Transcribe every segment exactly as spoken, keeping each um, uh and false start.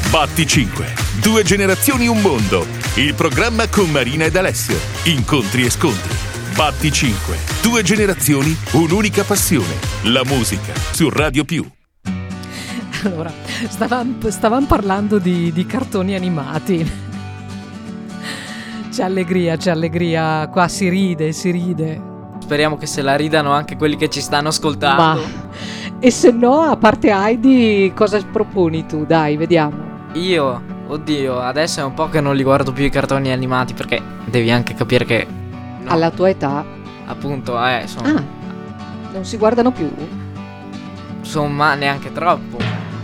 Batti cinque. Due generazioni, un mondo. Il programma con Marina ed Alessio. Incontri e scontri. Batti cinque. Due generazioni, un'unica passione. La musica su Radio Più. Allora, stavamo stavam parlando di, di cartoni animati. C'è allegria, c'è allegria. Qua si ride, si ride. Speriamo che se la ridano anche quelli che ci stanno ascoltando. Ma, e se no, a parte Heidi, cosa proponi tu? Dai, vediamo. Io, oddio, adesso è un po' che non li guardo più i cartoni animati, perché devi anche capire che no, alla tua età, appunto, eh, sono... Ah, non si guardano più? Insomma, neanche troppo.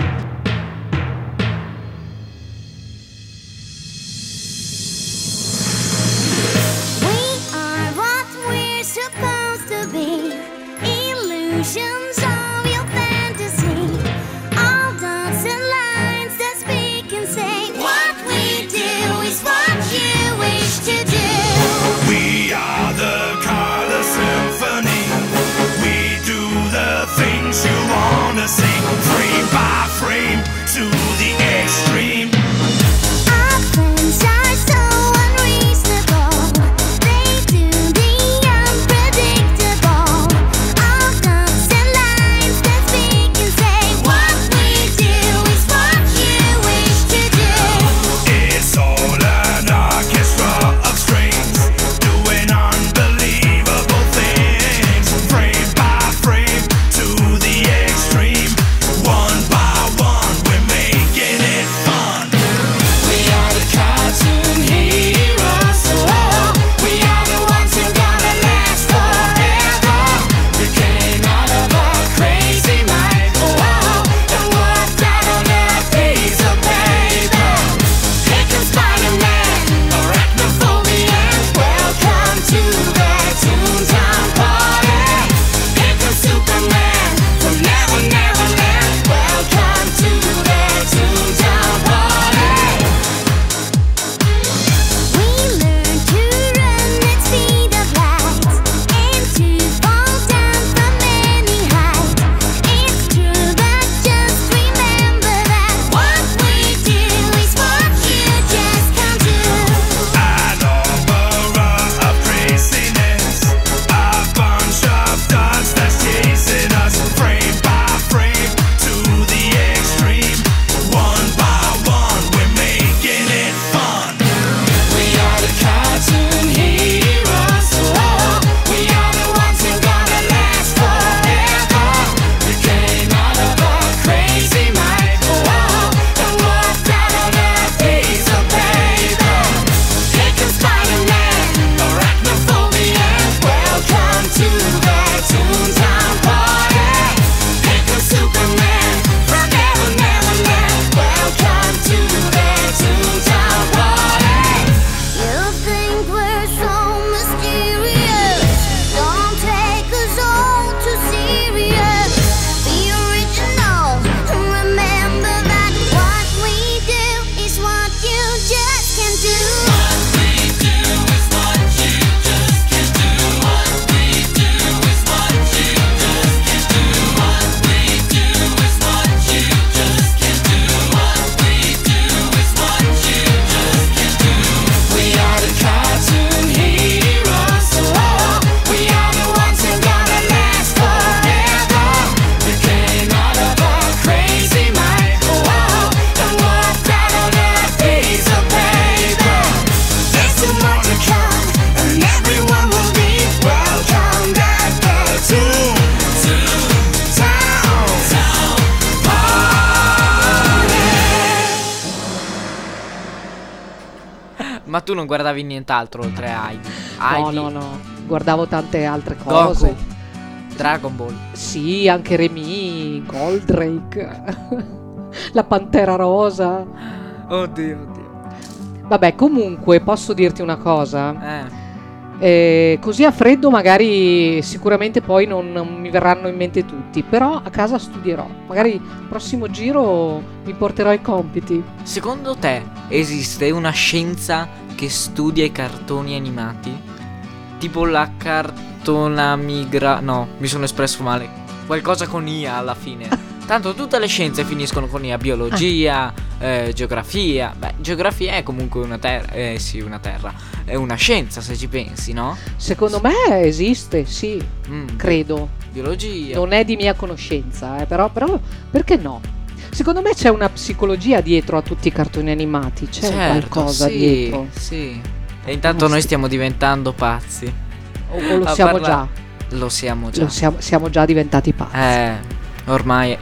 Ma tu non guardavi nient'altro oltre a Heidi? No, Heidi, no, no. Guardavo tante altre cose. Goku, Dragon Ball. Sì, anche Remy, Goldrake, la Pantera Rosa. Oddio, oddio. Vabbè, comunque posso dirti una cosa. Eh. Eh, così a freddo magari sicuramente poi non, non mi verranno in mente tutti, però a casa studierò. Magari il prossimo giro mi porterò i compiti. Secondo te esiste una scienza che studia i cartoni animati? Tipo la cartonamigra... No, mi sono espresso male. Qualcosa con I A alla fine. Tanto tutte le scienze finiscono con I A, biologia, eh, geografia. Beh, geografia è comunque una terra. Eh sì, una terra. È una scienza, se ci pensi, no? Secondo me esiste, sì, Mm, credo. Biologia. Non è di mia conoscenza, eh, però, però perché no? Secondo me c'è una psicologia dietro a tutti i cartoni animati, c'è Certo, qualcosa sì, dietro. sì. E intanto noi stiamo diventando pazzi. O, o lo A siamo parla- già, Lo siamo già. lo siamo, siamo già diventati pazzi. Eh, ormai.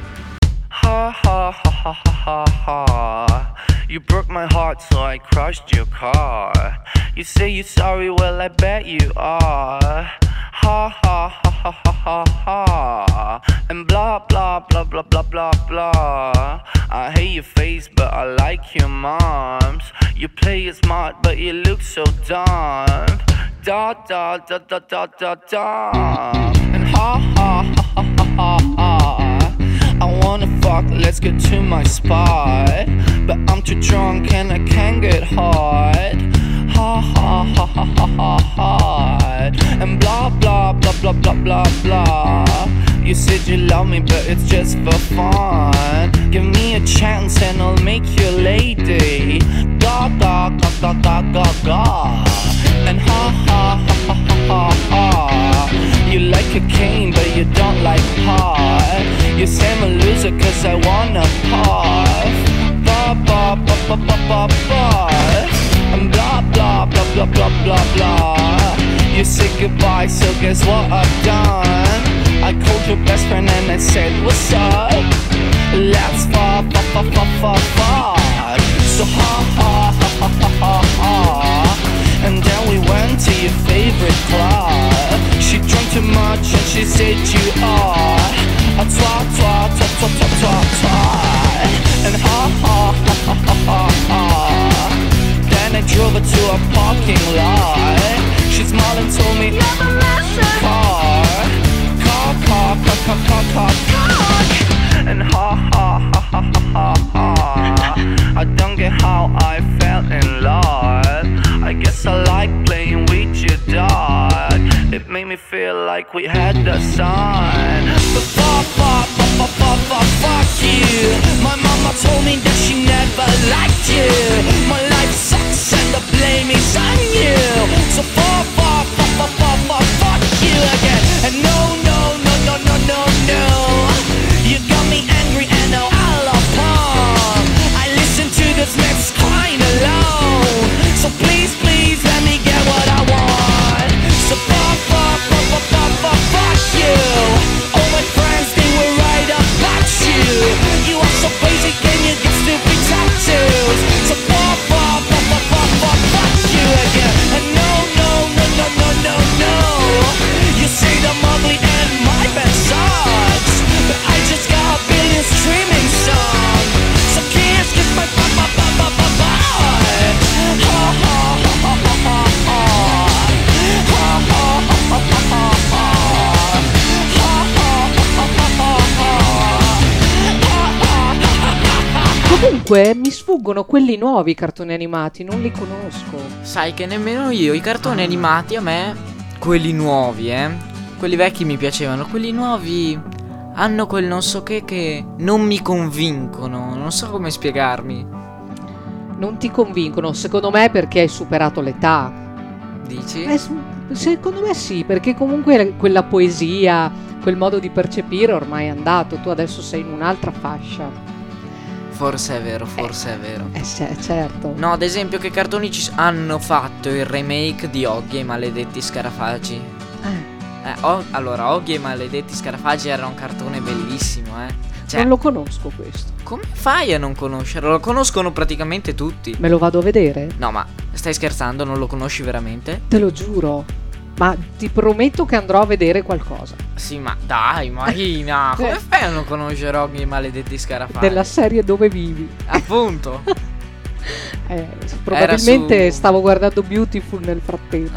Ha ha ha ha ha ha ha. You broke my heart, so I crushed your car. You say you're sorry, well I bet you are. Ha ha ha ha ha ha ha. And blah blah blah blah blah blah blah. I hate your face, but I like your mom's. You play it smart, but you look so dumb. Da da da da da da da. And ha ha ha ha ha ha ha. I wanna fuck, let's get to my spot. But I'm too drunk and I can't get hard. Ha ha ha ha ha ha ha. And blah blah blah blah blah blah blah. You said you love me but it's just for fun. Give me a chance and I'll make you lady. Ga ga ga ga ga ga ga. And ha ha ha ha ha ha ha. You like a cane but you don't like pot. You say I'm a loser cause I wanna puff. Ba ba ba ba ba ba ba. And blah blah blah blah blah blah blah. You said goodbye, so guess what I've done? I called your best friend and I said what's up? Let's fuck fuck fuck fuck fuck fuck. So ha ha ha ha ha ha ha. And then we went to your favorite club. She drank too much and she said you are a twat twat twat twat twat twat twat. And ha ha ha ha ha ha ha. Then I drove her to a parking lot. She smiled and told me never listen. Car, car, car, car, car, car, car, car. And ha ha ha ha ha ha ha. I don't get how I fell in love. I guess I like playing with your dog. It made me feel like we had the sun. But fuck, fuck, fuck, fuck, fuck, fuck, fuck you. My mama told me that she never liked you. My life sucks and the blame is on you. So fuck, fuck, fuck, fuck, fuck, fuck, fuck you again. And no, no, no, no, no, no, no. You got me angry and now all upon. I listen to this mess crying alone. So please, please let me get what I want. So fuck, fuck, fuck, fuck, fuck, fuck, fuck you. All my friends, they were right about you. You are so basic and you get stupid tattoos. So fuck, fuck, fuck, fuck, fuck, fuck, fuck you again. And no, no, no, no, no, no, no. You say I'm ugly and my band sucks, but I just got a billion streaming songs. So kiss, kiss my ba ba ba ba ba ba. Ha ha ha ha ha ha ha. Ha ha ha ha ha ha ha. Ha ha ha ha ha ha ha. Ha ha ha ha ha. Comunque mi sfuggono quelli nuovi cartoni animati, non li conosco. Sai che nemmeno io, i cartoni animati a me, quelli nuovi, eh. Quelli vecchi mi piacevano, quelli nuovi hanno quel non so che che non mi convincono, non so come spiegarmi. Non ti convincono, secondo me perché hai superato l'età. Dici? Eh, s- secondo me sì, perché comunque quella poesia, quel modo di percepire ormai è andato, tu adesso sei in un'altra fascia. Forse è vero, forse è vero. Eh c- certo. No, ad esempio che cartoni ci s- hanno fatto il remake di Oggy e i maledetti scarafaggi. Eh, Eh, oh, allora, Oggy e i maledetti scarafaggi era un cartone bellissimo, eh. Cioè, non lo conosco questo. come fai a non conoscerlo? Lo conoscono praticamente tutti. Me lo vado a vedere? No, ma stai scherzando? Non lo conosci veramente? Te lo giuro. Ma ti prometto che andrò a vedere qualcosa. Sì, ma dai, Marina, come fai a non conoscere Oggy e i maledetti scarafaggi? Della serie Dove vivi. Appunto. Eh, probabilmente su- stavo guardando Beautiful nel frattempo.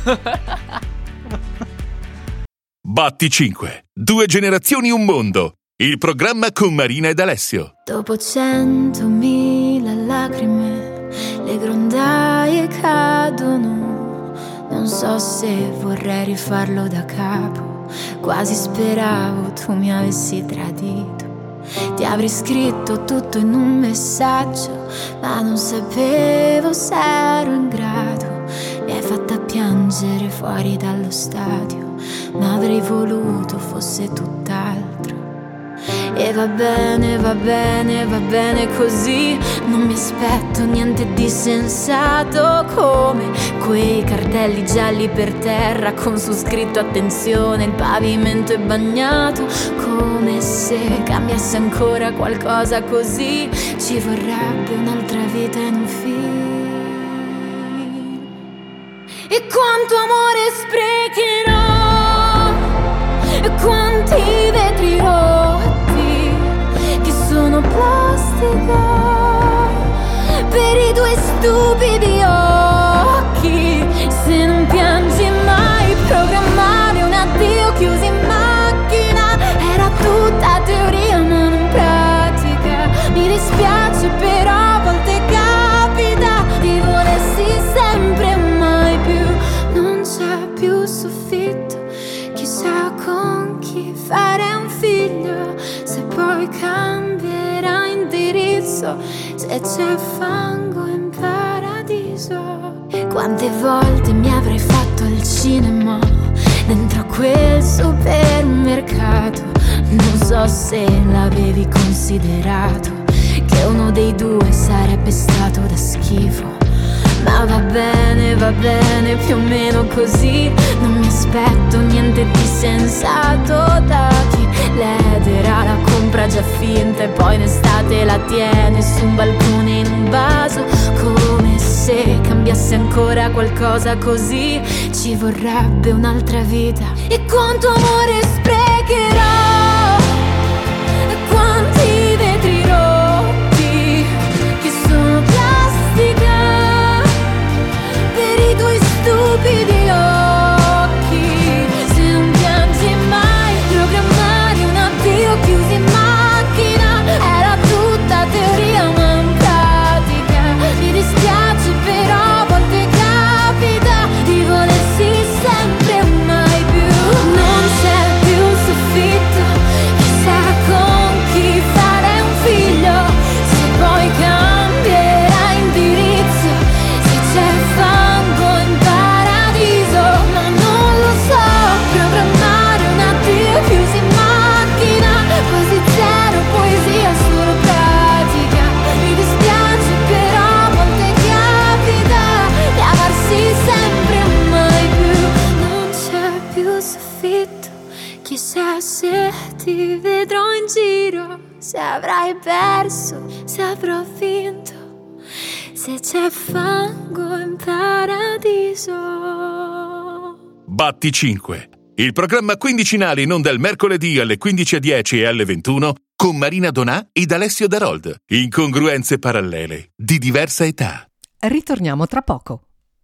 Batti cinque. Due generazioni, un mondo. Il programma con Marina ed Alessio. Dopo centomila lacrime, le grondaie cadono. Non so se vorrei rifarlo da capo. Quasi speravo tu mi avessi tradito. Ti avrei scritto tutto in un messaggio, ma non sapevo se ero in grado. Mi hai fatta piangere fuori dallo stadio, ma avrei voluto fosse tutt'altro. E va bene, va bene, va bene così. Non mi aspetto niente di sensato, come quei cartelli gialli per terra con su scritto attenzione, il pavimento è bagnato. Come se cambiasse ancora qualcosa così. Ci vorrebbe un'altra vita in un film. E quanto amore sprecherò, e quanti vetri rotti che sono plastica per i tuoi stupidi occhi. Se non piangi mai, programmare un addio chiuso in macchina. Era tutta teoria ma non pratica. Mi dispiace però a volte capita di volersi sempre mai più. Non c'è più soffitto, chissà con chi fare un figlio. Se poi cambierà indirizzo, se c'è fango in paradiso. Quante volte mi avrei fatto al cinema, dentro quel supermercato. Non so se l'avevi considerato, che uno dei due sarebbe stato da schifo. Ma va bene, va bene, più o meno così. Non mi aspetto niente di sensato da chi l'edera la compra già finta e poi in estate la tiene su un balcone in un vaso. Come se cambiasse ancora qualcosa così. Ci vorrebbe un'altra vita. E quanto amore sprecherò, e quanti vetri rotti che sono plastica per i tuoi stupidi occhi. Se non piangi mai, programmare un addio chiuso in macchina. Era tutta teoria ma non pratica. Mi dispiace però a volte capita di volersi sempre mai più. Non c'è più soffitto, chissà con chi fare un figlio. Se poi cambierà indirizzo, se c'è fango in paradiso. Ma non lo so, programmare un addio chiuso in macchina. Quasi zero poesia, solo pratica. Mi dispiace però a volte capita di amarsi sempre mai più. Non c'è più soffitto, chissà se ti vedrò in giro. Se avrai perso, se avrò vinto, se c'è fango in paradiso. Batti cinque, il programma quindicinale in onda il mercoledì alle quindici e dieci e alle ventuno con Marina Donà ed Alessio Darold. Incongruenze parallele di diversa età. Ritorniamo tra poco.